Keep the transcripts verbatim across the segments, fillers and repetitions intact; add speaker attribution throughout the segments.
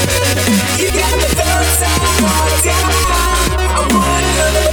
Speaker 1: You got me third time more down. I wanna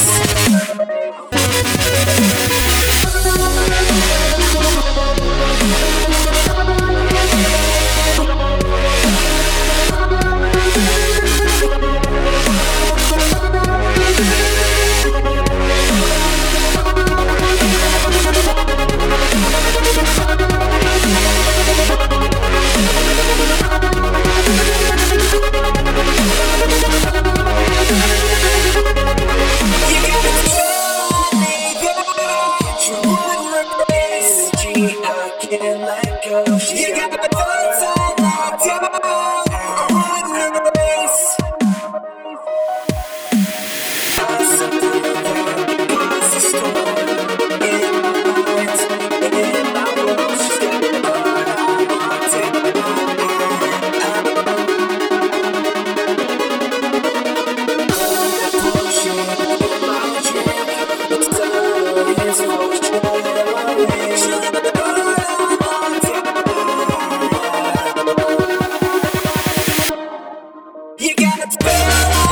Speaker 1: can't let go. You got the thoughts on lockdown. I run the race. I something cause a storm in my mind, in my world. She's got the heart I want to take potion in my drink. It's done, it's potion. You got it.